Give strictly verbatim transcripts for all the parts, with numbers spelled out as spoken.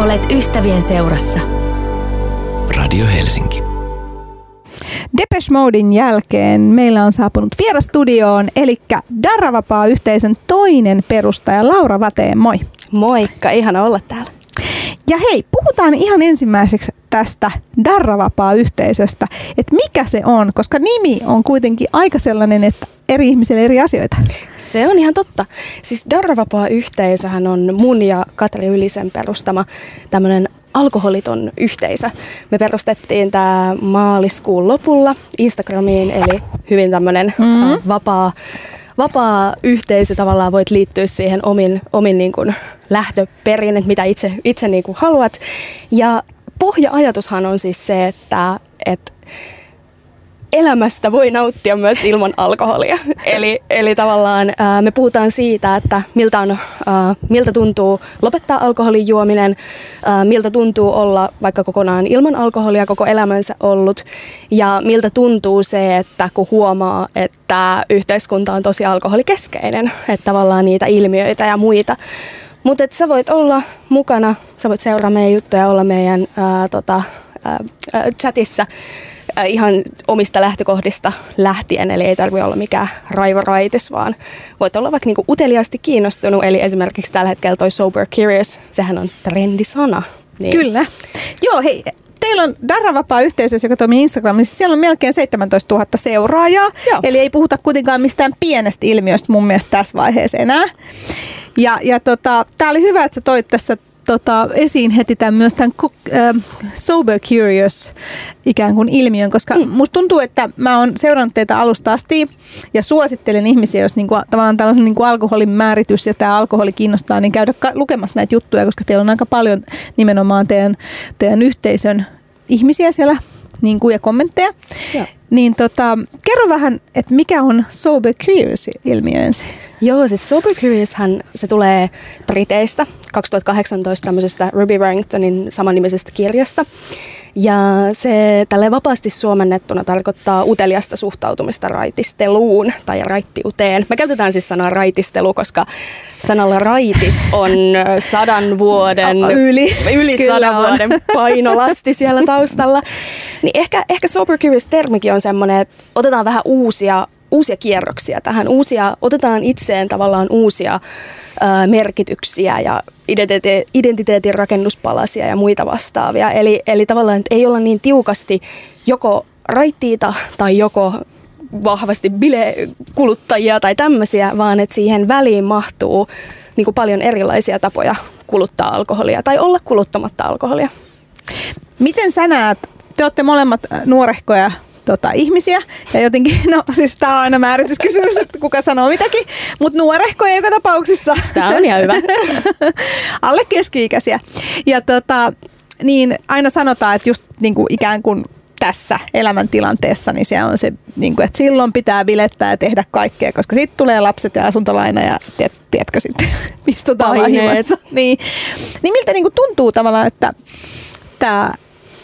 Olet ystävien seurassa. Radio Helsinki. Depeche Moden jälkeen meillä on saapunut vierastudioon, eli Darravapaa-yhteisön toinen perustaja Laura Wateen. Moi. Moikka, ihana olla täällä. Ja hei, puhutaan ihan ensimmäiseksi tästä Darravapaa-yhteisöstä, että mikä se on, koska nimi on kuitenkin aika sellainen, että eri ihmisille eri asioita. Se on ihan totta. Siis Darravapaa-yhteisöhän on mun ja Katri Ylisen perustama tämmöinen alkoholiton yhteisö. Me perustettiin tämä maaliskuun lopulla Instagramiin, eli hyvin tämmöinen mm. vapaa, vapaa yhteisö. Tavallaan voit liittyä siihen omin, omin niin kuin lähtöperin, että mitä itse, itse niin kuin haluat. Ja pohja-ajatushan on siis se, että, että elämästä voi nauttia myös ilman alkoholia. Eli, eli tavallaan ää, me puhutaan siitä, että miltä, on, ää, miltä tuntuu lopettaa alkoholin juominen, ää, miltä tuntuu olla vaikka kokonaan ilman alkoholia koko elämänsä ollut, ja miltä tuntuu se, että kun huomaa, että yhteiskunta on tosi alkoholikeskeinen, että tavallaan niitä ilmiöitä ja muita. Mutta sä voit olla mukana, sä voit seuraa meidän juttuja, olla meidän ää, tota, ää, chatissa, ihan omista lähtökohdista lähtien, eli ei tarvitse olla mikään raivoraitis, vaan voit olla vaikka niinku uteliaasti kiinnostunut, eli esimerkiksi tällä hetkellä toi Sober Curious, sehän on trendisana. Niin. Kyllä. Joo, hei, teillä on Darravapaa-yhteisössä, joka toimii Instagramissa, siellä on melkein seitsemäntoistatuhatta seuraajaa, Joo. eli ei puhuta kuitenkaan mistään pienestä ilmiöstä mun mielestä tässä vaiheessa enää. Ja, ja tota, tää oli hyvä, että sä toit tässä Tota, esiin heti tämän, myös tämän äh, Sober Curious ikään kuin ilmiön, koska mm. musta tuntuu, että mä oon seurannut teitä alusta asti ja suosittelen ihmisiä, jos niinku, tavallaan tällaisen niinku alkoholin määritys ja tämä alkoholi kiinnostaa, niin käydä ka- lukemassa näitä juttuja, koska teillä on aika paljon nimenomaan teidän, teidän yhteisön ihmisiä siellä niin kuin, ja kommentteja. Ja. Niin tota, kerro vähän, että mikä on Sober Curious-ilmiö ensin? Joo, siis Sober Curioushan se tulee Briteistä kaksituhattakahdeksantoista tämmöisestä Ruby Warringtonin samannimisestä kirjasta. Ja se tälleen vapaasti suomennettuna tarkoittaa uteliasta suhtautumista raitisteluun tai raittiuteen. Me käytetään siis sanaa raitistelu, koska sanalla raitis on sadan vuoden, yli, yli sadan on. vuoden painolasti siellä taustalla. Niin ehkä, ehkä Sober Curious-termikin on semmoinen, että otetaan vähän uusia uusia kierroksia tähän, uusia, otetaan itseen tavallaan uusia ö, merkityksiä ja identite- identiteetin rakennuspalasia ja muita vastaavia. Eli, eli tavallaan, että ei olla niin tiukasti joko raittiita tai joko vahvasti bilekuluttajia tai tämmöisiä, vaan että siihen väliin mahtuu niin kuin paljon erilaisia tapoja kuluttaa alkoholia tai olla kuluttamatta alkoholia. Miten sä näet, te olette molemmat nuorehkoja Tota, ihmisiä ja jotenkin, no siis tää on aina määrityskysymys, että kuka sanoo mitäkin, mutta nuorehkoja joka tapauksessa. Tää on ihan hyvä. Alle keski-ikäisiä. Ja tota, niin aina sanotaan, että just niin kuin ikään kuin tässä elämäntilanteessa, niin se on se, niin kuin, että silloin pitää bilettää ja tehdä kaikkea, koska sitten tulee lapset ja asuntolaina ja tiet, tiedätkö sitten, pistotaan vahingossa. Niin, niin miltä niin kuin tuntuu tavallaan, että tämä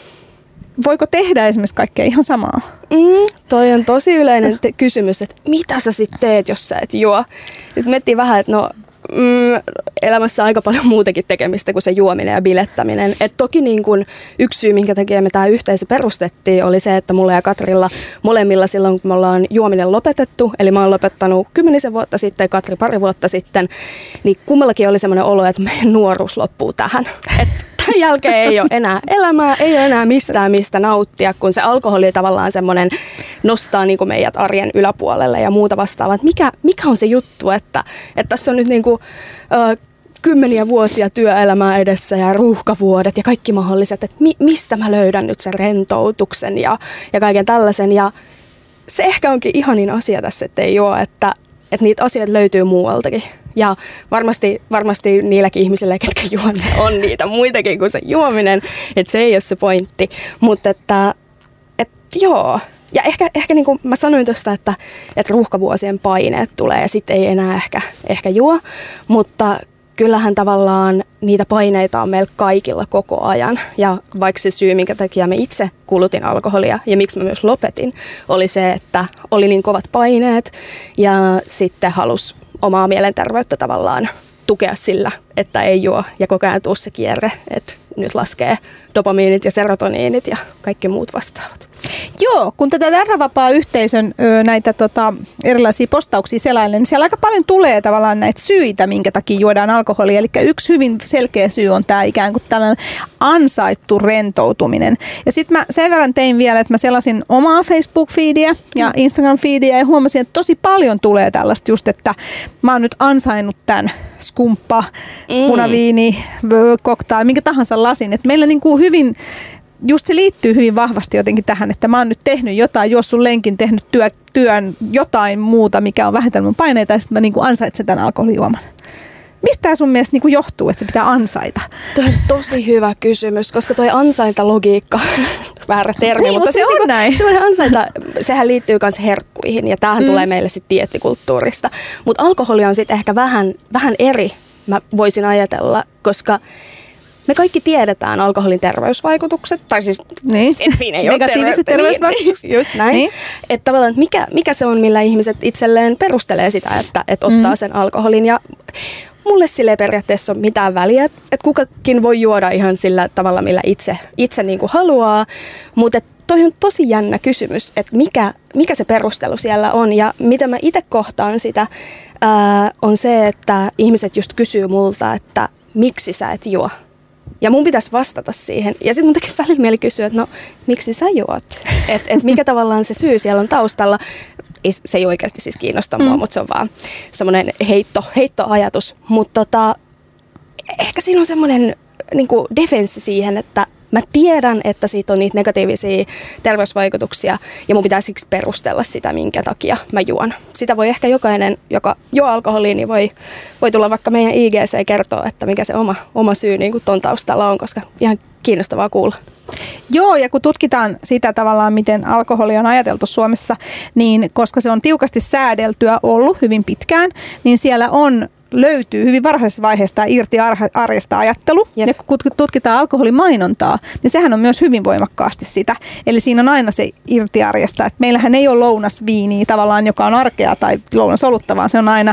voiko tehdä esimerkiksi kaikkea ihan samaa? Mm, toi on tosi yleinen te- kysymys, että mitä sä sitten teet, jos sä et juo? Nyt miettii vähän, että no mm, elämässä on aika paljon muutakin tekemistä kuin se juominen ja bilettäminen. Et toki niin kun yksi syy, minkä takia me tämä yhteisö perustettiin, oli se, että mulla ja Katrilla molemmilla silloin, kun me ollaan juominen lopetettu, eli mä oon lopettanut kymmenisen vuotta sitten ja Katri pari vuotta sitten, niin kummallakin oli semmoinen olo, että meidän nuoruus loppuu tähän. Et tämän jälkeen ei ole enää elämää, ei ole enää mistään mistä nauttia, kun se alkoholi tavallaan semmoinen nostaa niin kuin meidät arjen yläpuolelle ja muuta vastaavaa. Mikä, mikä on se juttu, että, että tässä on nyt niin kuin, ö, kymmeniä vuosia työelämää edessä ja ruuhkavuodet ja kaikki mahdolliset, että mi, mistä mä löydän nyt sen rentoutuksen ja, ja kaiken tällaisen. Ja se ehkä onkin ihanin asia tässä, että ei ole, että, että niitä asioita löytyy muualtakin. Ja varmasti, varmasti niilläkin ihmisillä, ketkä juo, on niitä muitakin kuin se juominen, että se ei ole se pointti. Mutta että, että joo, ja ehkä, ehkä niin kuin mä sanoin tuosta, että, että ruuhkavuosien paineet tulee ja sitten ei enää ehkä, ehkä juo, mutta kyllähän tavallaan niitä paineita on meillä kaikilla koko ajan. Ja vaikka se syy, minkä takia me itse kulutin alkoholia ja miksi mä myös lopetin, oli se, että oli niin kovat paineet ja sitten halus omaa mielenterveyttä tavallaan tukea sillä, että ei juo ja koko ajan tuu se kierre, että nyt laskee dopamiinit ja serotoniinit ja kaikki muut vastaavat. Joo, kun tätä Darravapaa-yhteisön ö, näitä tota, erilaisia postauksia selailen, niin siellä aika paljon tulee tavallaan näitä syitä, minkä takia juodaan alkoholia. Eli yksi hyvin selkeä syy on tämä ikään kuin tällainen ansaittu rentoutuminen. Ja sitten mä sen verran tein vielä, että mä selasin omaa Facebook-feediä ja Instagram-feediä ja huomasin, että tosi paljon tulee tällaista just, että mä oon nyt ansainnut tämän skumppa, mm. punaviini, cocktail, minkä tahansa lasin. Että meillä niin kuin hyvin... Just se liittyy hyvin vahvasti jotenkin tähän, että mä oon nyt tehnyt jotain, juossut lenkin, tehnyt työ, työn jotain muuta, mikä on vähentänyt mun paineita, ja sitten mä niin kuin ansaitsen tämän alkoholijuoman. Mistä tämä sun mielestä niin kuin johtuu, että se pitää ansaita? Tuo on tosi hyvä kysymys, koska toi ansaintalogiikka, väärä termi, niin, mutta, mutta se on niin näin. Semmoinen ansainta, sehän liittyy myös herkkuihin, ja tämähän mm. tulee meille sitten diettikulttuurista. Mutta alkoholi on sitten ehkä vähän, vähän eri, mä voisin ajatella, koska... Me kaikki tiedetään alkoholin terveysvaikutukset, tai siis niin. siinä ei ole negatiiviset terveysvaikutukset. Niin, just näin. Niin. Että tavallaan, mikä, mikä se on, millä ihmiset itselleen perustelee sitä, että, että ottaa mm. sen alkoholin. Ja mulle sille ei periaatteessa ole mitään väliä, että kukakin voi juoda ihan sillä tavalla, millä itse, itse niin kuin haluaa. Mutta toi on tosi jännä kysymys, että mikä, mikä se perustelu siellä on. Ja mitä mä itse kohtaan sitä, ää, on se, että ihmiset just kysyy multa, että miksi sä et juo. Ja mun pitäisi vastata siihen. Ja sitten mun tekisi välillä mieli kysyä, että no, miksi sä juot? Että et mikä tavallaan se syy siellä on taustalla. Se ei oikeasti siis kiinnosta mua, mm. mutta se on vaan semmoinen heitto, heittoajatus. Mutta tota, ehkä siinä on semmoinen niinku defenssi siihen, että mä tiedän, että siitä on niitä negatiivisia terveysvaikutuksia ja mun pitää siksi perustella sitä, minkä takia mä juon. Sitä voi ehkä jokainen, joka juo alkoholia, niin voi, voi tulla vaikka meidän I G C kertoa, että mikä se oma, oma syy niin kuin ton taustalla on, koska ihan kiinnostavaa kuulla. Joo, ja kun tutkitaan sitä tavallaan, miten alkoholi on ajateltu Suomessa, niin koska se on tiukasti säädeltyä ollut hyvin pitkään, niin siellä on löytyy hyvin varhaisessa vaiheessa tämä irti arjesta ajattelu. Jep. Ja kun tutkitaan alkoholimainontaa, niin sehän on myös hyvin voimakkaasti sitä. Eli siinä on aina se irti arjesta. Että meillähän ei ole lounasviiniä tavallaan, joka on arkea tai lounasolutta, vaan se on aina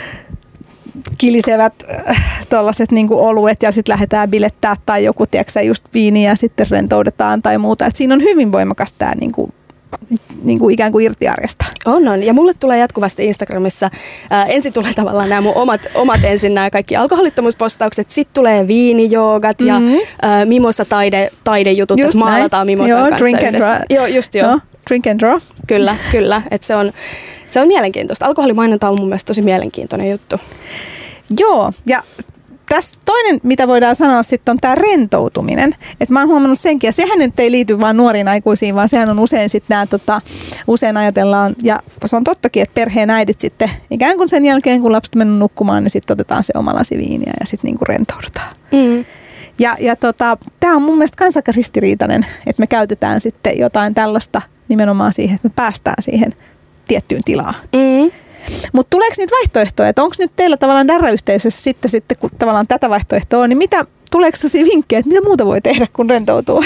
kilisevät tuollaiset niinku oluet ja sitten lähdetään bilettää tai joku, tiedätkö, just viiniä ja sitten rentoudetaan tai muuta. Et siinä on hyvin voimakas tämä niinku niin kuin ikään kuin irti arjesta. On, on. Ja mulle tulee jatkuvasti Instagramissa, ää, ensin tulee tavallaan nämä mun omat, omat ensin nämä kaikki alkoholittomuuspostaukset, sitten tulee viinijoogat mm-hmm. ja ää, mimosa-taide, taidejutut, että maalataan mimosan joo, kanssa drink and yhdessä. draw. Joo, just joo. No, drink and draw. Kyllä, kyllä. Että se on, se on mielenkiintoista. Alkoholimainonta on mun mielestä tosi mielenkiintoinen juttu. Joo, ja tässä toinen, mitä voidaan sanoa sitten, on tämä rentoutuminen. Et mä oon huomannut senkin, ja sehän nyt ei liity vaan nuoriin aikuisiin, vaan sehän on usein sitten nämä, tota, usein ajatellaan, ja se on tottakin, että perheen äidit sitten ikään kuin sen jälkeen, kun lapset mennyt nukkumaan, niin sitten otetaan se oma lasi viiniä ja sitten niinku rentoudutaan. Mm. Ja, ja tota, tämä on mun mielestä kans aika ristiriitainen, että me käytetään sitten jotain tällaista nimenomaan siihen, että me päästään siihen tiettyyn tilaan. Mm. Mutta tuleeko niitä vaihtoehtoja, että onko nyt teillä tavallaan Darra-yhteisössä sitten, sitten kun tavallaan tätä vaihtoehtoa on, niin mitä, tuleeko sellaisia vinkkejä, että mitä muuta voi tehdä, kun rentoutuu?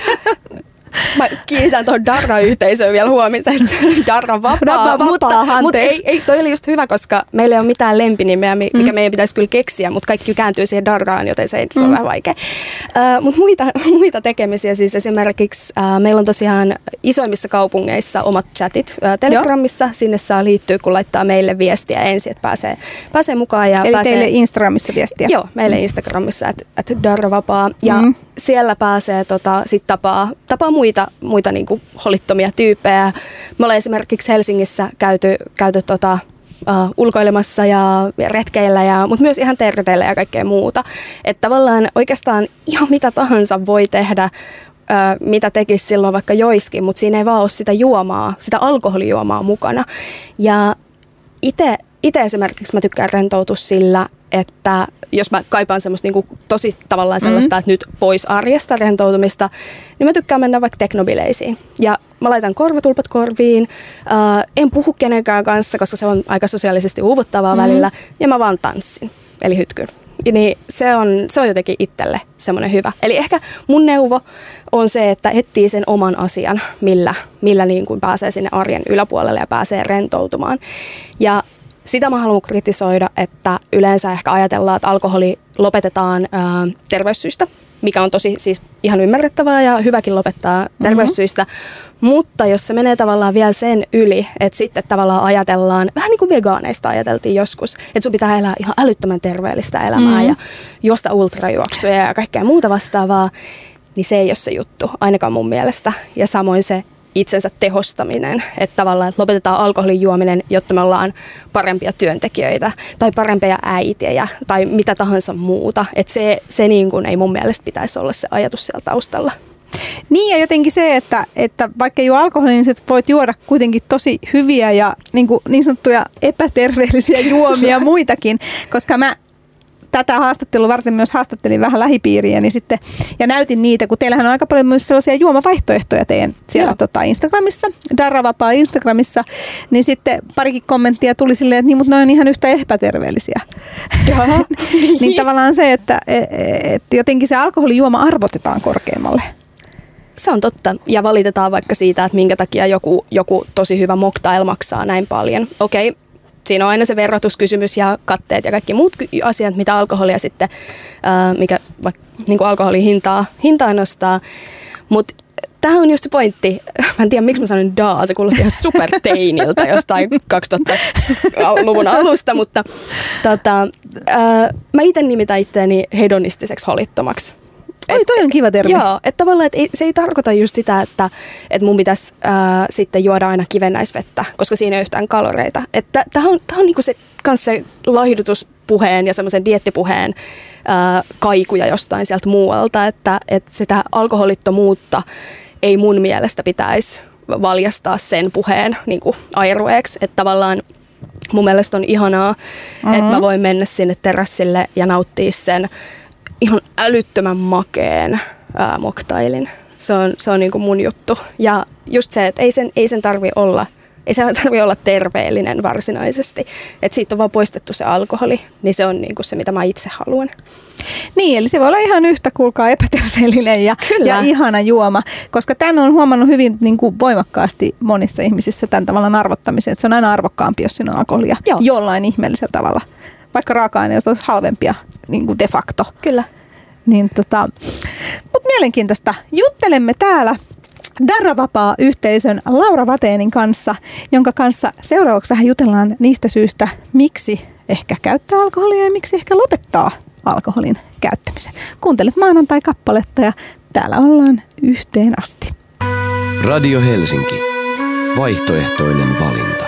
Mä kiinnitän tuohon Darra-yhteisöön vielä huomista, että Darra vapaa, vapaa mutta, mutta ei, ei, toi oli just hyvä, koska meillä ei ole mitään lempinimeä, mikä mm. meidän pitäisi kyllä keksiä, mutta kaikki kääntyy siihen Darraan, joten se, se on mm. vähän vaikea. Uh, mutta muita, muita tekemisiä, siis esimerkiksi uh, meillä on tosiaan isoimmissa kaupungeissa omat chatit uh, Telegramissa, Joo. sinne saa liittyä, kun laittaa meille viestiä ensin, että pääsee, pääsee mukaan. Ja Eli pääsee, teille Instagramissa viestiä? Joo, meille mm. Instagramissa, että et Darra vapaa, ja mm. siellä pääsee tota, sit tapaa, tapaa muita, muita niinku holittomia tyyppejä. Me ollaan esimerkiksi Helsingissä käyty, käyty tota, uh, ulkoilemassa ja retkeillä, ja, mutta myös ihan terveillä ja kaikkea muuta. Että tavallaan oikeastaan ihan mitä tahansa voi tehdä, uh, mitä tekisi silloin vaikka joiskin, mutta siinä ei vaan ole sitä juomaa, sitä alkoholijuomaa mukana. Ja itse Itse esimerkiksi mä tykkään rentoutua sillä, että jos mä kaipaan semmoista niinku tosi tavallaan sellaista, mm. että nyt pois arjesta rentoutumista, niin mä tykkään mennä vaikka teknobileisiin. Ja mä laitan korvatulpat korviin, äh, en puhu kenenkään kanssa, koska se on aika sosiaalisesti uuvuttavaa mm. välillä, ja mä vaan tanssin, eli hytkyn. Niin se on, se on jotenkin itselle semmoinen hyvä. Eli ehkä mun neuvo on se, että etsii sen oman asian, millä, millä niin kuin pääsee sinne arjen yläpuolelle ja pääsee rentoutumaan. Ja sitä mä haluan kritisoida, että yleensä ehkä ajatellaan, että alkoholi lopetetaan ää, terveyssyistä, mikä on tosi siis ihan ymmärrettävää ja hyväkin lopettaa terveyssyistä. Mm-hmm. Mutta jos se menee tavallaan vielä sen yli, että sitten tavallaan ajatellaan, vähän niin kuin vegaaneista ajateltiin joskus, että sun pitää elää ihan älyttömän terveellistä elämää mm-hmm. ja juosta ultrajuoksuja ja kaikkea muuta vastaavaa, niin se ei ole se juttu, ainakaan mun mielestä. Ja samoin se itsensä tehostaminen, että tavallaan että lopetetaan alkoholin juominen, jotta me ollaan parempia työntekijöitä tai parempia äitejä tai mitä tahansa muuta. Että se, se niin kuin ei mun mielestä pitäisi olla se ajatus siellä taustalla. Niin ja jotenkin se, että, että vaikka juo alkoholia, niin voit juoda kuitenkin tosi hyviä ja niin, kuin, niin sanottuja epäterveellisiä juomia muitakin, koska mä tätä haastattelua varten myös haastattelin vähän lähipiiriä niin sitten, ja näytin niitä, kun teillähän on aika paljon myös sellaisia juomavaihtoehtoja teidän siellä tota, Instagramissa, Darravapaa Instagramissa, niin sitten parikin kommenttia tuli silleen, että niin, mutta ne on ihan yhtä epäterveellisiä. Niin tavallaan se, että et jotenkin se alkoholijuoma arvotetaan korkeammalle. Se on totta. Ja valitetaan vaikka siitä, että minkä takia joku, joku tosi hyvä mocktail maksaa näin paljon. Okei. Siinä on aina se verratuskysymys ja katteet ja kaikki muut asiat, mitä alkoholia sitten, ää, mikä vaikka niin kuin alkoholin hintaa, hintaa nostaa. Mutta tämähän on just se pointti. Mä en tiedä, miksi mä sanon daa, se kuulosti ihan superteiniltä jostain kaksituhattaluvun alusta, mutta tota, ää, mä itse nimitän itseäni hedonistiseksi holittomaksi. Oi, toi on kiva termi. Joo, että tavallaan että ei, se ei tarkoita just sitä, että, että mun pitäisi ää, sitten juoda aina kivennäisvettä, koska siinä ei ole yhtään kaloreita. Että tämä on, tää on niinku se, kans se laihdutuspuheen ja semmoisen diettipuheen ää, kaikuja jostain sieltä muualta, että, että sitä alkoholittomuutta ei mun mielestä pitäisi valjastaa sen puheen niinku airueeksi, että tavallaan mun mielestä on ihanaa, mm-hmm. että mä voin mennä sinne terassille ja nauttia sen ihan älyttömän makeen ää, mocktailin. Se on, se on niinku mun juttu. Ja just se, että ei sen, ei sen tarvi olla, ei sen tarvi olla terveellinen varsinaisesti. Että siitä on vaan poistettu se alkoholi, niin se on niinku se, mitä mä itse haluan. Niin, eli se voi olla ihan yhtä, kuulkaa, epäterveellinen ja, ja ihana juoma. Koska tämän on huomannut hyvin niin kuin voimakkaasti monissa ihmisissä tämän tavallaan arvottamisen. Että se on aina arvokkaampi, jos siinä on alkoholia. Joo. Jollain ihmeellisellä tavalla. Vaikka raaka-aineista olisi halvempia niin kuin de facto. Kyllä. Niin, tota, mutta mielenkiintoista. Juttelemme täällä Darravapaa-yhteisön Laura Waténin kanssa, jonka kanssa seuraavaksi vähän jutellaan niistä syistä, miksi ehkä käyttää alkoholia ja miksi ehkä lopettaa alkoholin käyttämisen. Kuuntelet maanantai-kappaletta ja täällä ollaan yhteen asti. Radio Helsinki. Vaihtoehtoinen valinta.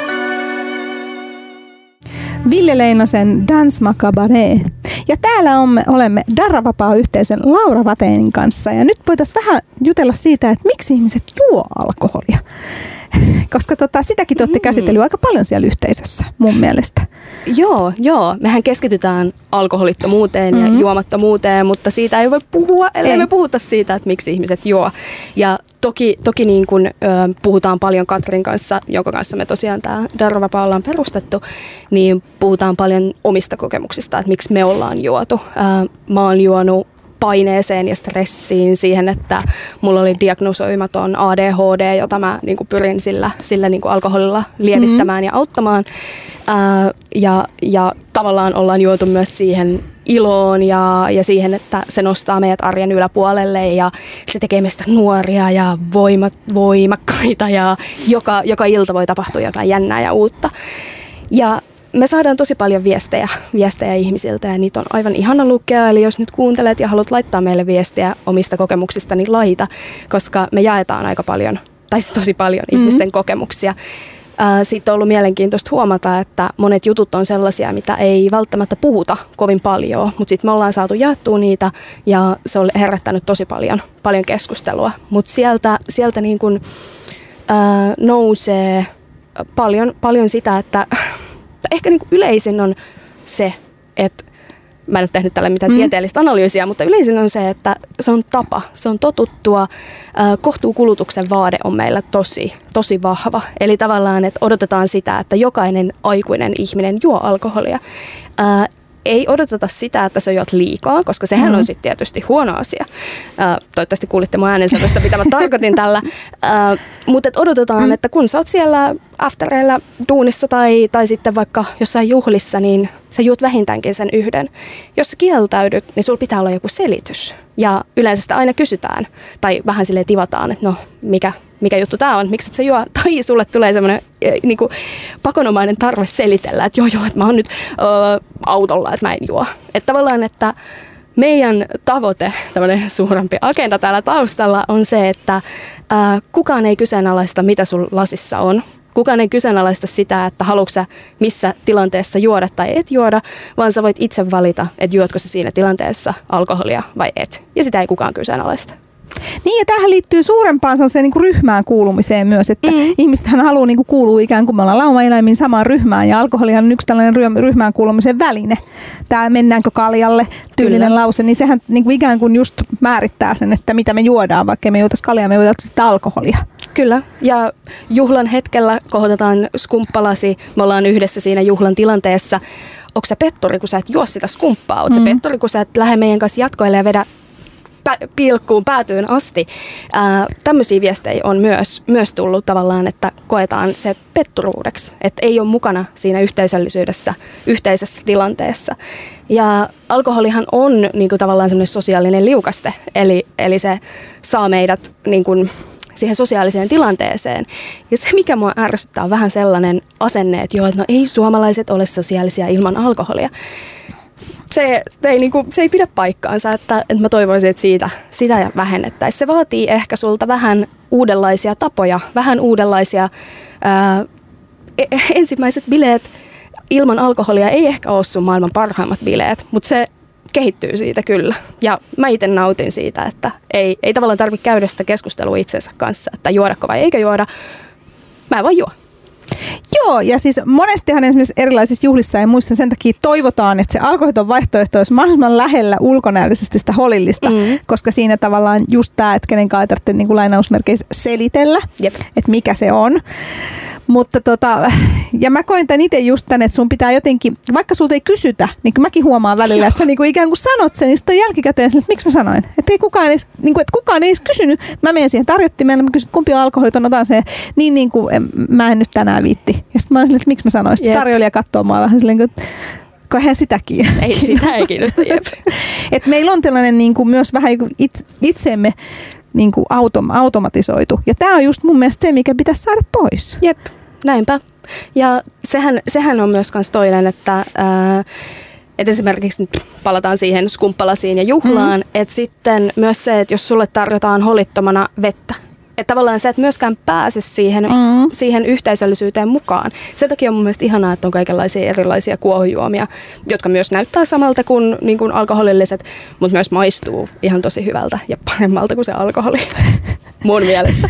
Ville Leinosen Dance Macabre. Ja täällä olemme, olemme Darravapaa-yhteisön Laura Waténin kanssa. Ja nyt voitaisiin vähän jutella siitä, että miksi ihmiset juo alkoholia. Koska tota, sitäkin te olette käsitellyt aika paljon siellä yhteisössä, mun mielestä. Joo, joo. Mehän keskitytään alkoholittomuuteen mm-hmm. ja juomattomuuteen, mutta siitä ei voi puhua, ellei ei. me puhuta siitä, että miksi ihmiset juo. Ja toki, toki niin kun, ö, puhutaan paljon Katrin kanssa, jonka kanssa me tosiaan tämä Darravapaa ollaan perustettu, niin puhutaan paljon omista kokemuksista, että miksi me ollaan juotu. Ö, mä oon juonut paineeseen ja stressiin siihen, että mulla oli diagnosoimaton A D H D, jota mä niin kuin pyrin sillä, sillä niin kuin alkoholilla lievittämään mm. ja auttamaan. Ää, ja, ja tavallaan ollaan juotu myös siihen iloon ja, ja siihen, että se nostaa meidät arjen yläpuolelle ja se tekee meistä nuoria ja voimat, voimakkaita ja joka, joka ilta voi tapahtua jotain jännää ja uutta. Ja me saadaan tosi paljon viestejä, viestejä ihmisiltä ja niitä on aivan ihana lukea. Eli jos nyt kuuntelet ja haluat laittaa meille viestiä omista kokemuksista, niin laita, koska me jaetaan aika paljon, tai siis tosi paljon mm-hmm. ihmisten kokemuksia. Sitten on ollut mielenkiintoista huomata, että monet jutut on sellaisia, mitä ei välttämättä puhuta kovin paljon, mutta sitten me ollaan saatu jaettua niitä ja se on herättänyt tosi paljon, paljon keskustelua. Mutta sieltä, sieltä niin kun, ää, nousee paljon, paljon sitä, että ehkä niin kuin yleisin on se, että mä en ole tehnyt tällä mitään mm. tieteellistä analyysiä, mutta yleisin on se, että se on tapa, se on totuttua. Kohtuukulutuksen vaade on meillä tosi, tosi vahva. Eli tavallaan, että odotetaan sitä, että jokainen aikuinen ihminen juo alkoholia. ei odoteta sitä, että sä juot liikaa, koska sehän mm-hmm. on sitten tietysti huono asia. Uh, toivottavasti kuulitte mun äänensävystä, mitä mä tarkoitin tällä. Uh, mutta odotetaan, mm. että kun sä oot siellä aftereilla duunissa tai, tai sitten vaikka jossain juhlissa, niin sä juot vähintäänkin sen yhden. Jos sä kieltäydyt, niin sulla pitää olla joku selitys. Ja yleensä sitä aina kysytään tai vähän silleen tivataan, että no mikä, mikä juttu tää on, miksi et sä juo? Tai sulle tulee semmoinen niin kuin pakonomainen tarve selitellä, että joo joo, että mä oon nyt ö, autolla, että mä en juo. Että tavallaan, että meidän tavoite, tämmöinen suurempi agenda täällä taustalla on se, että ä, kukaan ei kyseenalaista, mitä sun lasissa on. Kukaan ei kyseenalaista sitä, että haluatko sä missä tilanteessa juoda tai et juoda, vaan sä voit itse valita, että juotko sä siinä tilanteessa alkoholia vai et. Ja sitä ei kukaan kyseenalaista. Niin, ja tämähän liittyy suurempaan niin kuin ryhmään kuulumiseen myös, että mm. ihmistähän haluaa niin kuin kuulua ikään kuin me ollaan laumaeläimiin samaan ryhmään, ja alkoholihan on yksi tällainen ryhmään kuulumisen väline. Tämä mennäänkö kaljalle, tyylinen Kyllä. lause, niin sehän niin kuin ikään kuin just määrittää sen, että mitä me juodaan, vaikka me juotaisiin kaljaa, me juotaisiin sitä alkoholia. Kyllä, ja juhlan hetkellä kohotetaan skumppalasi, me ollaan yhdessä siinä juhlan tilanteessa. Onko sä petturi, kun sä et juo sitä skumppaa? Onko mm. sä petturi, kun sä et lähde meidän kanssa jatkoille ja vedä pä- pilkkuun päätyyn asti? Ää, tämmöisiä viestejä on myös, myös tullut tavallaan, että koetaan se petturuudeksi, että ei ole mukana siinä yhteisöllisyydessä, yhteisessä tilanteessa. Ja alkoholihan on niin kuin tavallaan semmoinen sosiaalinen liukaste, eli, eli se saa meidät niin kuin siihen sosiaaliseen tilanteeseen. Ja se, mikä mua ärsyttää, on vähän sellainen asenne, että joo, että no ei suomalaiset ole sosiaalisia ilman alkoholia. Se, se, ei, niin kuin, se ei pidä paikkaansa, että, että mä toivoisin, että siitä, sitä vähennettäisiin. Se vaatii ehkä sulta vähän uudenlaisia tapoja, vähän uudenlaisia ää, ensimmäiset bileet ilman alkoholia ei ehkä ole sun maailman parhaimmat bileet, mutta se kehittyy siitä kyllä. Ja mä itse nautin siitä, että ei, ei tavallaan tarvitse käydä sitä keskustelua itsensä kanssa, että juodako vai eikö juoda. Mä en vaan juo. Joo, ja siis monestihan esimerkiksi erilaisissa juhlissa ja muissa sen takia toivotaan, että se alkoholiton vaihtoehto olisi mahdollisimman lähellä ulkonäöllisesti sitä holillista, mm-hmm. koska siinä tavallaan just tämä, että kenenkään ei tarvitse niin kuin lainausmerkeissä selitellä, Jep. että mikä se on. Mutta tota, ja mä koin tämän itse just tänne, että sun pitää jotenkin, vaikka sulta ei kysytä, niin mäkin huomaan välillä, että sä niinku ikään kuin sanot sen, niin sitten jälkikäteen sille, että miksi mä sanoin. Että ei kukaan edes, niinku, että kukaan ei edes kysynyt. Mä menen siihen tarjottimeen, mä kysyn, että kumpi on alkoholiton, otan sen. Niin, niin kuin, mä en nyt tänään viitti. Ja sitten mä olin silleen, että miksi mä sanoin. Sitten tarjoilija katsoo mua vähän silleen, että kohan sitäkin. Ei sitä ei kiinnosta, jep. Että meillä on tällainen niin kuin myös vähän it, itseemme niin kuin autom, automatisoitu. Ja tämä on just mun mielestä se, mikä pitäisi saada pois. Jep. Näinpä. Ja sehän, sehän on myös kans toinen, että, ää, että esimerkiksi nyt palataan siihen skumppalasiin ja juhlaan, mm. että sitten myös se, että jos sulle tarjotaan holittomana vettä, että tavallaan sä et myöskään pääse siihen, mm. siihen yhteisöllisyyteen mukaan. Sen takia on mun mielestä ihanaa, että on kaikenlaisia erilaisia kuohujuomia, jotka myös näyttää samalta kuin, niin kuin alkoholilliset, mutta myös maistuu ihan tosi hyvältä ja paremmalta kuin se alkoholi mun mielestä.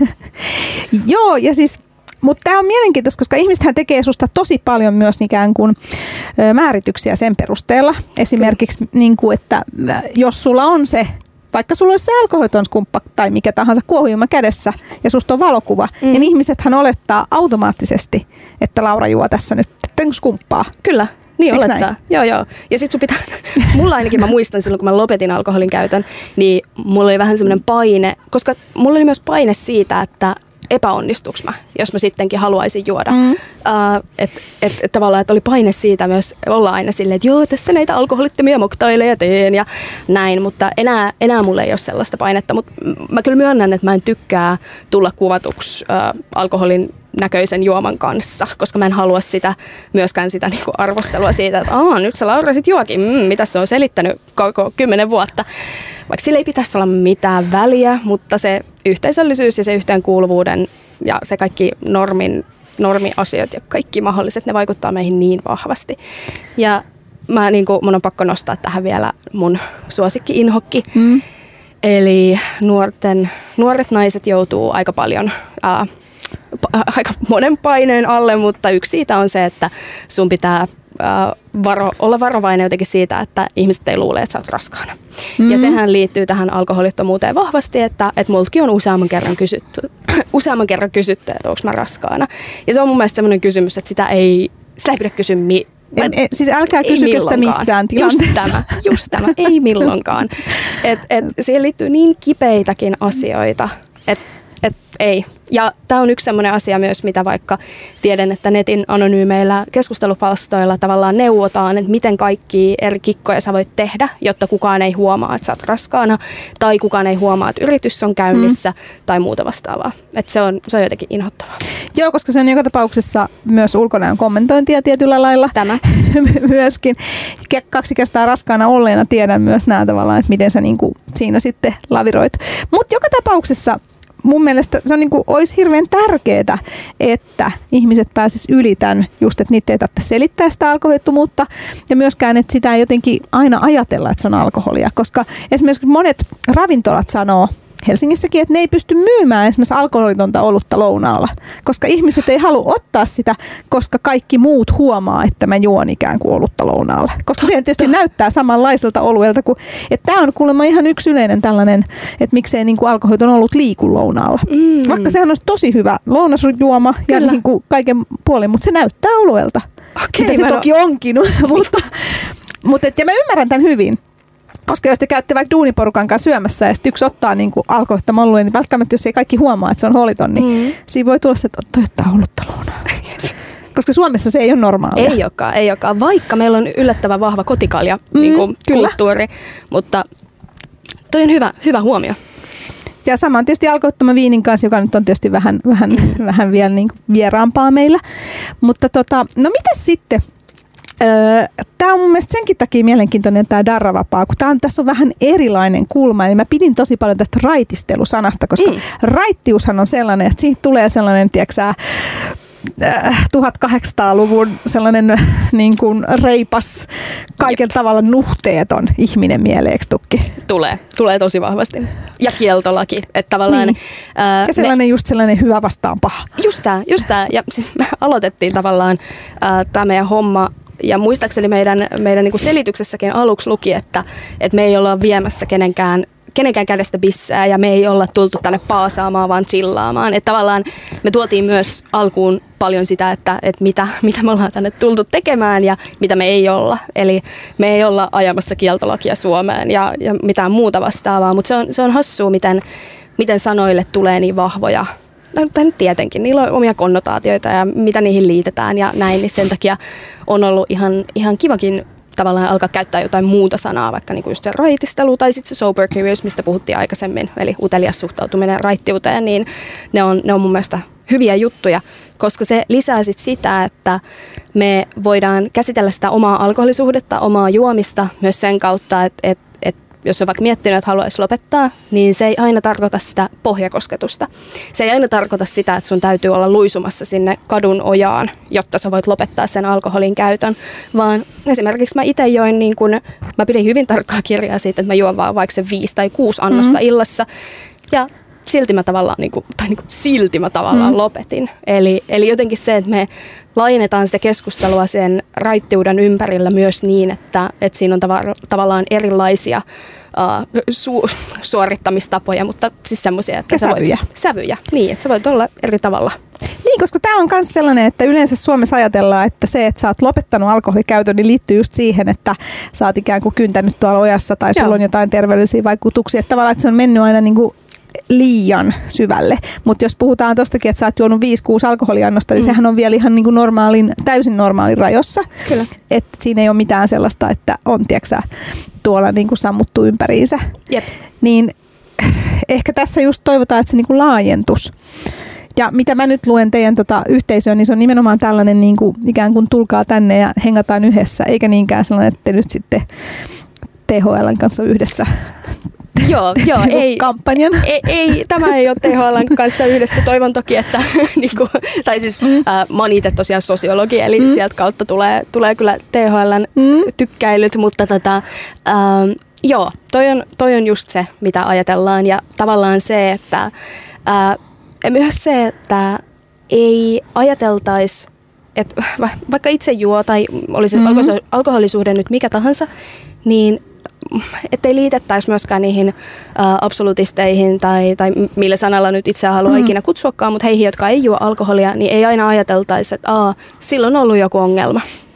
Joo, ja siis mutta tämä on mielenkiintoista, koska ihmisethän tekee susta tosi paljon myös ikään kuin ö, määrityksiä sen perusteella. Esimerkiksi, niin kuin, että jos sulla on se, vaikka sulla olisi se alkoholiton skumppa tai mikä tahansa kuohujuoma kädessä ja susta on valokuva, mm. niin ihmisethän olettaa automaattisesti, että Laura juo tässä nyt skumppaa. Kyllä. Niin Eiks olettaa. Näin? Joo, joo. Ja sit sun pitää, mulla ainakin mä muistan silloin, kun mä lopetin alkoholin käytön, niin mulla oli vähän semmoinen paine, koska mulla oli myös paine siitä, että epäonnistuks mä, jos mä sittenkin haluaisin juoda. Mm. Uh, että et, et tavallaan, että oli paine siitä myös olla aina silleen, että joo, tässä näitä alkoholittomia moktaileja teen ja näin, mutta enää, enää mulla ei ole sellaista painetta. Mutta mä kyllä myönnän, että mä en tykkää tulla kuvatuksi uh, alkoholin näköisen juoman kanssa, koska mä en halua sitä, myöskään sitä niinku arvostelua siitä, että Aa, nyt sä Laura sit juokin, mm, mitä se on selittänyt koko kymmenen vuotta. Vaikka sillä ei pitäisi olla mitään väliä, mutta se yhteisöllisyys ja se yhteenkuuluvuuden ja se kaikki normin, normiasiat ja kaikki mahdolliset, ne vaikuttaa meihin niin vahvasti. Ja mä, niin kuin, mun on pakko nostaa tähän vielä mun suosikki-inhokki. Mm. Eli nuorten, nuoret naiset joutuu aika paljon ää, aika monen paineen alle, mutta yksi siitä on se, että sun pitää äh, varo, olla varovainen jotenkin siitä, että ihmiset ei luule, että sä oot raskaana. Mm-hmm. Ja sehän liittyy tähän alkoholittomuuteen vahvasti, että, että multakin on useamman kerran kysytty, useamman kerran kysytty, että onko mä raskaana. Ja se on mun mielestä sellainen kysymys, että sitä ei, sitä ei pidä kysyä mi, En, en, siis älkää kysykö sitä missään tilanteessa. Just tämä, just tämä, ei milloinkaan. Et, et siihen liittyy niin kipeitäkin asioita, että et ei. Ja tämä on yksi sellainen asia myös, mitä vaikka tiedän, että netin anonyymeillä keskustelupalstoilla tavallaan neuvotaan, että miten kaikki eri kikkoja sä voit tehdä, jotta kukaan ei huomaa, että sä oot raskaana, tai kukaan ei huomaa, että yritys on käynnissä, mm. tai muuta vastaavaa. Että se on, se on jotenkin inhottavaa. Joo, koska se on joka tapauksessa myös ulkonäön kommentointia tietyllä lailla. Tämä. Myöskin. Kaksi kertaa raskaana olleena tiedän myös nämä tavallaan, että miten sä niinku siinä sitten laviroit. Mutta joka tapauksessa mun mielestä se on niin kuin, olisi hirveän tärkeää, että ihmiset pääsis yli tämän, just että niitä ei tarvitse selittää sitä alkoholittomuutta ja myöskään, että sitä ei jotenkin aina ajatella, että se on alkoholia, koska esimerkiksi monet ravintolat sanoo Helsingissäkin, että ne ei pysty myymään esimerkiksi alkoholitonta olutta lounaalla, koska ihmiset ei halua ottaa sitä, koska kaikki muut huomaa, että mä juon ikään kuin olutta lounaalla. Koska se tietysti näyttää samanlaiselta oluelta, kuin, että tämä on kuulemma ihan yksi yleinen tällainen, että miksei niin kuin alkoholiton ollut liiku lounaalla. Mm. Vaikka sehän olisi tosi hyvä lounasjuoma ja niin kuin kaiken puolin, mutta se näyttää oluelta. Okei, mitä se toki onkin, mutta, mutta et, ja mä ymmärrän tämän hyvin. Koska jos te käytte vaikka duuniporukan kanssa syömässä ja sitten yksi ottaa niin alkoholittoman oluen, niin välttämättä jos ei kaikki huomaa, että se on holiton, niin mm. siinä voi tulla se, että toi ottaa olutta lounaalle. Koska Suomessa se ei ole normaalia. Ei olekaan, ei olekaan. Vaikka meillä on yllättävän vahva kotikalja mm, niin kuin kulttuuri, mutta toi on hyvä, hyvä huomio. Ja sama on tietysti alkoholittoman viinin kanssa, joka nyt on tietysti vähän, vähän, mm. vähän vielä niin kuin vieraampaa meillä. Mutta tota, no mitäs sitten? Tämä on mun mielestä senkin takia mielenkiintoinen tämä darravapaa, kun tää on, tässä on vähän erilainen kulma. Eli mä pidin tosi paljon tästä raitistelusanasta, koska mm. raittiushan on sellainen, että siitä tulee sellainen, tiedätkö tuhatkahdeksansataaluvun sellainen niin kuin reipas, kaiken Jep. tavalla nuhteeton ihminen mieleeksi tukki. Tulee, tulee tosi vahvasti. Ja kieltolaki. Että tavallaan, niin. ää, ja sellainen me, just sellainen hyvä vastaan paha. Just tämä, just tämä. Ja siis me aloitettiin tavallaan tämä meidän homma. Ja muistaakseni meidän, meidän niin kuin selityksessäkin aluksi luki, että, että me ei olla viemässä kenenkään, kenenkään kädestä bissää ja me ei olla tultu tänne paasaamaan, vaan chillaamaan. Että tavallaan me tuotiin myös alkuun paljon sitä, että, että mitä, mitä me ollaan tänne tultu tekemään ja mitä me ei olla. Eli me ei olla ajamassa kieltolakia Suomeen ja, ja mitään muuta vastaavaa, mutta se on, se on hassua, miten, miten sanoille tulee niin vahvoja. Tai tietenkin, niillä on omia konnotaatioita ja mitä niihin liitetään ja näin, niin sen takia on ollut ihan, ihan kivakin tavallaan alkaa käyttää jotain muuta sanaa, vaikka niinku just se raitistelu tai sitten se sober curious, mistä puhuttiin aikaisemmin, eli utelias suhtautuminen raittiuteen, niin ne on, ne on mun mielestä hyviä juttuja, koska se lisää sit sitä, että me voidaan käsitellä sitä omaa alkoholisuhdetta, omaa juomista myös sen kautta, että, että jos on vaikka miettinyt, että haluaisi lopettaa, niin se ei aina tarkoita sitä pohjakosketusta. Se ei aina tarkoita sitä, että sun täytyy olla luisumassa sinne kadun ojaan, jotta sä voit lopettaa sen alkoholin käytön. Vaan esimerkiksi mä itse join, niin kun, mä pidin hyvin tarkkaa kirjaa siitä, että mä juon vaan vaikka se viisi tai kuusi annosta mm-hmm. illassa. Ja silti mä tavallaan, niin kun, tai niin kun, silti mä tavallaan mm-hmm. lopetin. Eli, eli jotenkin se, että me laajennetaan sitä keskustelua sen raittiuden ympärillä myös niin, että, että siinä on tava, tavallaan erilaisia uh, su, suorittamistapoja, mutta siis semmoisia, että sä sävyjä. Voit, sävyjä. Niin, että sä voit olla eri tavalla. Niin, koska tämä on myös sellainen, että yleensä Suomessa ajatellaan, että se, että sä oot lopettanut alkoholikäytön, niin liittyy just siihen, että sä oot ikään kuin kyntänyt tuolla ojassa tai sulla Joo. on jotain terveydellisiä vaikutuksia. Että tavallaan, että se on mennyt aina niin kuin liian syvälle. Mutta jos puhutaan tostakin, että sä oot juonut viisi kuusi alkoholiannosta, niin mm. sehän on vielä ihan niin kuin normaalin, täysin normaalin rajossa. Kyllä. Että siinä ei ole mitään sellaista, että on, tiiäksä, tuolla niin kuin sammuttu ympäriinsä. Jep. Niin ehkä tässä just toivotaan, että se niin kuin laajentus. Ja mitä mä nyt luen teidän tota yhteisöön, niin se on nimenomaan tällainen niin kuin ikään kuin tulkaa tänne ja hengataan yhdessä, eikä niinkään sellainen, että nyt sitten T H L:n kanssa yhdessä Joo, joo ei, kampanjan. Ei, ei, tämä ei ole T H L:n kanssa yhdessä. Toivon toki, että niinku, tai siis mm. äh, mä oon itse tosiaan sosiologi, eli mm. sieltä kautta tulee, tulee kyllä T H L:n mm. tykkäilyt, mutta tota, ähm, joo, toi on, toi on just se, mitä ajatellaan ja tavallaan se, että äh, myös se, että ei ajateltaisi, että vaikka itse juo tai olisi mm-hmm. alkoholisuhde nyt mikä tahansa, niin ettei liitettäisi myöskään niihin ä, absolutisteihin tai, tai millä sanalla nyt itse haluaa mm. ikinä kutsuakaan, mutta heihin, jotka ei juo alkoholia, niin ei aina ajateltaisi, että aa, silloin on ollut joku ongelma.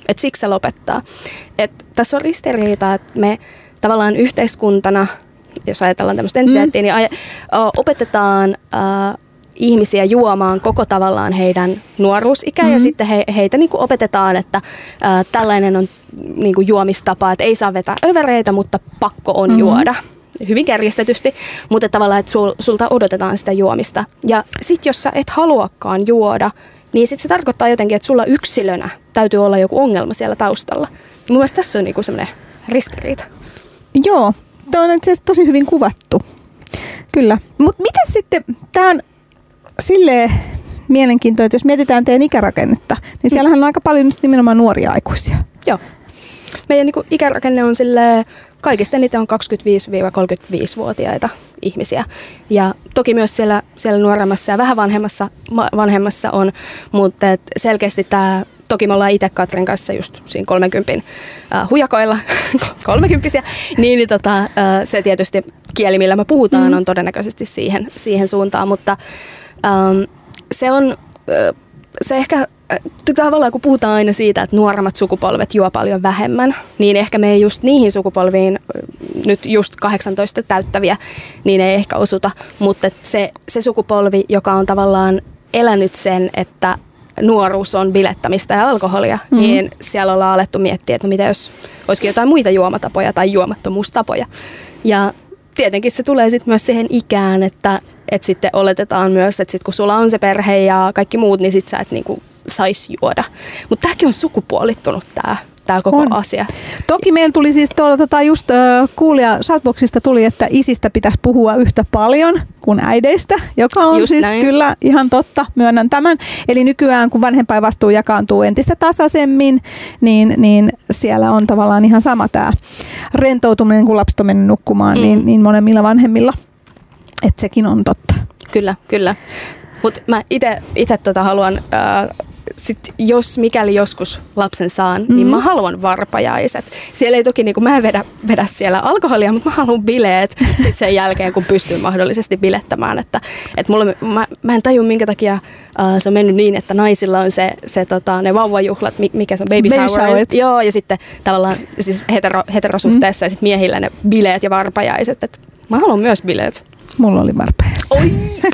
Et siksi se lopettaa. Et tässä on ristiriita, että me tavallaan yhteiskuntana, jos ajatellaan tämmöistä entiteettiä, mm. niin aj- opetetaan äh, ihmisiä juomaan koko tavallaan heidän nuoruusikä mm-hmm. ja sitten he, heitä niin kuin opetetaan, että äh, tällainen on niin kuin juomistapa, että ei saa vetää övereitä, mutta pakko on mm-hmm. juoda. Hyvin kärjistetysti, mutta tavallaan, että sul, sulta odotetaan sitä juomista. Ja sitten jos sä et haluakaan juoda, niin sitten se tarkoittaa jotenkin, että sulla yksilönä täytyy olla joku ongelma siellä taustalla. Mun mielestä tässä on niinku semmoinen ristiriita. Joo, tämä on itse asiassa tosi hyvin kuvattu. Kyllä. Mutta miten sitten, tämä on silleen mielenkiintoinen, että jos mietitään teidän ikärakennetta, niin siellähän on aika paljon nimenomaan nuoria aikuisia. Joo. Meidän niinku ikärakenne on silleen, kaikista niitä on kaksikymmentäviisi–kolmekymmentäviisivuotiaita ihmisiä. Ja toki myös siellä, siellä nuoremmassa ja vähän vanhemmassa, vanhemmassa on, mutta selkeästi tämä, toki me ollaan itse Katrin kanssa just siinä kolmenkympin äh, hujakoilla, kolmekymppisiä, niin, niin tota, äh, se tietysti kieli, millä me puhutaan, mm. on todennäköisesti siihen, siihen suuntaan, mutta ähm, se on, äh, se ehkä, tavallaan kun puhutaan aina siitä, että nuoremmat sukupolvet juo paljon vähemmän, niin ehkä me ei just niihin sukupolviin, nyt just kahdeksantoista täyttäviä, niin ei ehkä osuta. Mutta se, se sukupolvi, joka on tavallaan elänyt sen, että nuoruus on bilettämistä ja alkoholia, mm-hmm. niin siellä ollaan alettu miettiä, että no mitä jos olisikin jotain muita juomatapoja tai juomattomuustapoja. Ja tietenkin se tulee sitten myös siihen ikään, että, että sitten oletetaan myös, että sit kun sulla on se perhe ja kaikki muut, niin sit sä et niinku saisi juoda. Mutta tämäkin on sukupuolittunut tämä tää koko on. asia. Toki meillä tuli siis tuolla tota just äh, kuulija Shoutboxista tuli, että isistä pitäisi puhua yhtä paljon kuin äideistä, joka on just siis näin. Kyllä ihan totta, myönnän tämän. Eli nykyään kun vanhempainvastuu jakaantuu entistä tasaisemmin, niin, niin siellä on tavallaan ihan sama tämä rentoutuminen, kun lapset on mennyt nukkumaan, mm. niin, niin monemmilla vanhemmilla. Että sekin on totta. Kyllä, kyllä. Mutta mä itse tota haluan, ää, sit jos mikäli joskus lapsen saan, mm-hmm. niin mä haluan varpajaiset. Siellä ei toki, niinku, mä en vedä, vedä siellä alkoholia, mutta mä haluan bileet sit sen jälkeen, kun pystyn mahdollisesti bilettämään. Että, et mulle, mä, mä en tajua, minkä takia ää, se on mennyt niin, että naisilla on se, se tota, ne vauvajuhlat, mikä se on, baby, baby shower. Joo, ja sitten tavallaan siis hetero, heterosuhteessa mm-hmm. ja sit miehillä ne bileet ja varpajaiset. Et mä haluan myös bileet. Mulla oli varpajaiset. Oi!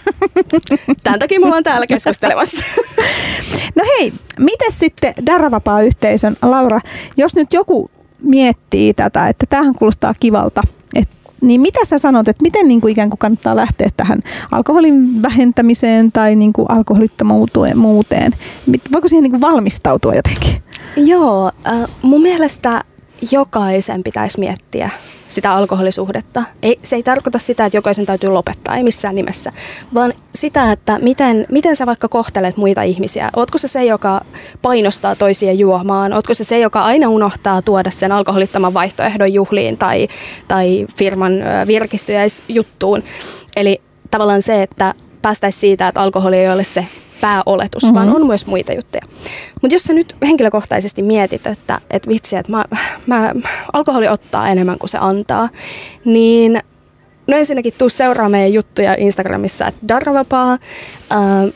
Tämän takia me ollaan täällä keskustelemassa. No hei, miten sitten Darravapaa-yhteisön, Laura, jos nyt joku miettii tätä, että tämähän kuulostaa kivalta, et, niin mitä sä sanot, että miten niin kuin ikään kuin kannattaa lähteä tähän alkoholin vähentämiseen tai niin kuin alkoholittomuuteen? Voiko siihen niin kuin valmistautua jotenkin? Joo, äh, mun mielestä jokaisen pitäisi miettiä sitä alkoholisuhdetta. Ei, se ei tarkoita sitä, että jokaisen täytyy lopettaa, ei missään nimessä, vaan sitä, että miten, miten sä vaikka kohtelet muita ihmisiä. Ootko se se, joka painostaa toisia juomaan? Ootko se se, joka aina unohtaa tuoda sen alkoholittoman vaihtoehdon juhliin tai, tai firman virkistyjäisjuttuun? Eli tavallaan se, että päästäisiin siitä, että alkoholi ei ole se pääoletus, mm-hmm. vaan on myös muita juttuja. Mutta jos sä nyt henkilökohtaisesti mietit, että et vitsi, että mä, mä, alkoholi ottaa enemmän kuin se antaa, niin no ensinnäkin tuu seuraa meidän juttuja Instagramissa, että Darravapaa, äh,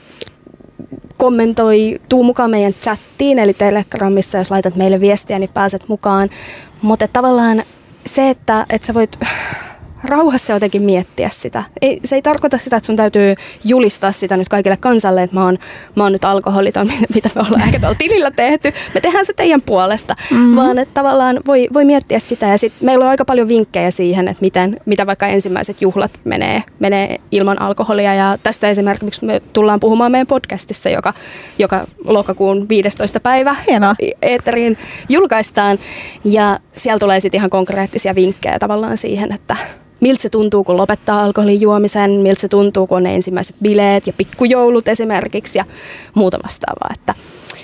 kommentoi, tuu mukaan meidän chattiin, eli Telegramissa, jos laitat meille viestiä, niin pääset mukaan. Mutta tavallaan se, että et sä voit rauhassa jotenkin miettiä sitä. Ei, se ei tarkoita sitä, että sun täytyy julistaa sitä nyt kaikille kansalle, että mä oon, mä oon nyt alkoholiton, mitä me ollaan ehkä tuolla tilillä tehty. Me tehdään se teidän puolesta, mm-hmm. vaan että tavallaan voi, voi miettiä sitä. Ja sit meillä on aika paljon vinkkejä siihen, että miten, mitä vaikka ensimmäiset juhlat menee, menee ilman alkoholia. Ja tästä esimerkiksi me tullaan puhumaan meidän podcastissa, joka, joka lokakuun viidestoista päivä Hienoa. eetteriin julkaistaan. Ja siellä tulee sitten ihan konkreettisia vinkkejä tavallaan siihen, että miltä se tuntuu, kun lopettaa alkoholin juomisen, miltä se tuntuu, kun on ne ensimmäiset bileet ja pikkujoulut esimerkiksi ja muuta vastaavaa. Että,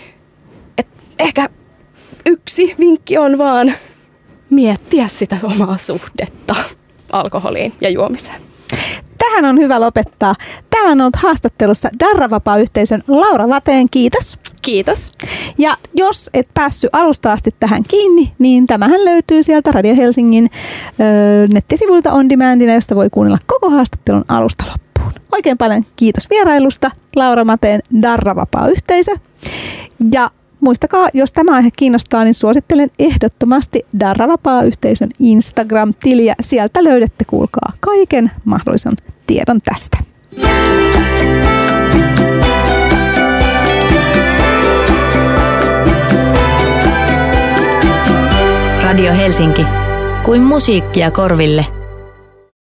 et ehkä yksi vinkki on vaan miettiä sitä omaa suhdetta alkoholiin ja juomiseen. Tähän on hyvä lopettaa. Täällä on ollut haastattelussa Darravapaa-yhteisön Laura Vateen. Kiitos. Kiitos. Ja jos et päässyt alusta asti tähän kiinni, niin tämähän löytyy sieltä Radio Helsingin ö, nettisivuilta on demandina, josta voi kuunnella koko haastattelun alusta loppuun. Oikein paljon kiitos vierailusta, Laura Vateen Darravapaa-yhteisö. Ja muistakaa, jos tämä aihe kiinnostaa, niin suosittelen ehdottomasti Darravapaa-yhteisön Instagram-tiliä. Sieltä löydätte, kuulkaa, kaiken mahdollisen tiedon tästä. Radio Helsinki. Kuin musiikkia korville.